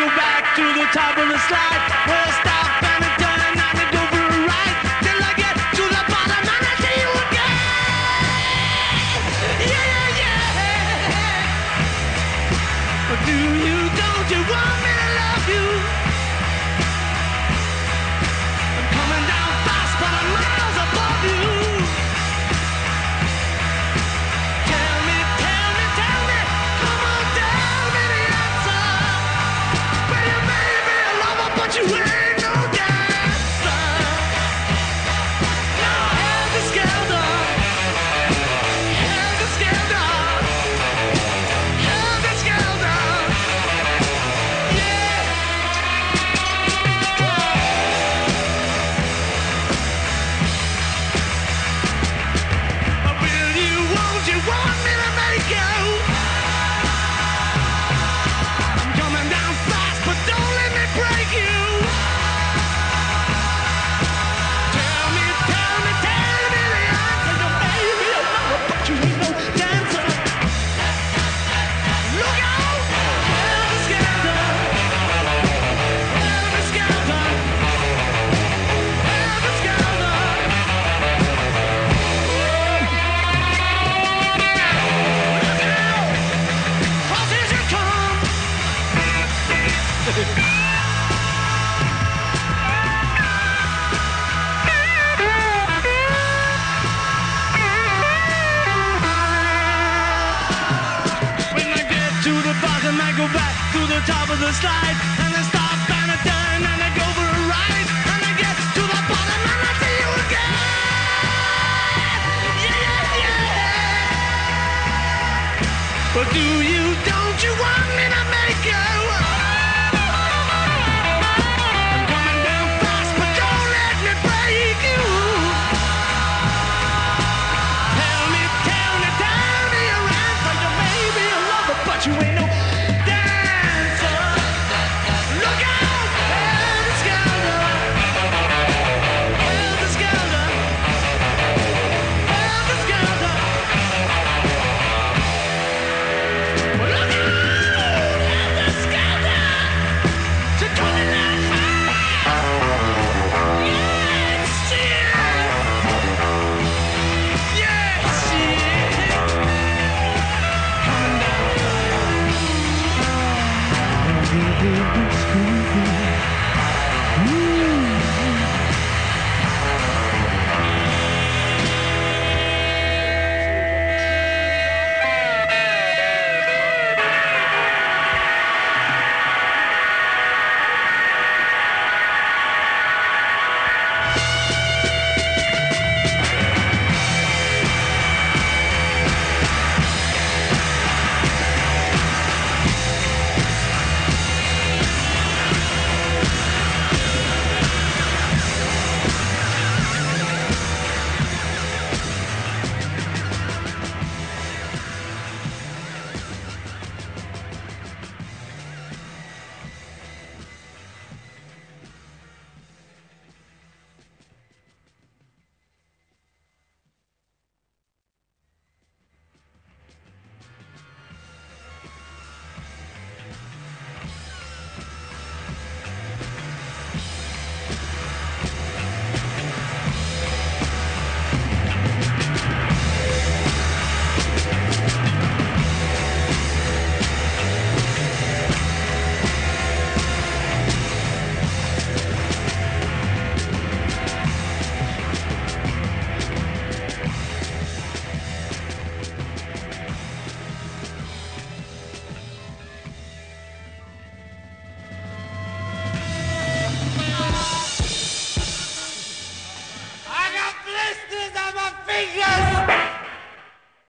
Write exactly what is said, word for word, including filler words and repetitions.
go back to the top of the slide. Where I stop and I turn and I go for a ride. Till I get to the bottom and I see you again. Yeah, yeah, yeah. But do you, don't you want me to love you? I'm coming down fast, but I'm miles above you. Tell me, tell me, tell me, come on, tell me the answer. Well, you may be a lover, but you ain't no dancer. No, helter-skelter, helter-skelter, helter-skelter. Yeah. Will you, won't you want me to make you? I'm coming down fast, but don't let me break you. Tell me, tell me, tell me the answer. No, baby, I'm not a but you ain't no dancer. Look out! Helter-skelter, helter-skelter, helter-skelter. Crosses your tongue. When I get to the bottom, I go back to the top of the slide, and I stop and I turn and I go for a ride, and I get to the bottom and I see you again. Yeah, yeah, yeah. But do you, don't you want me to make you?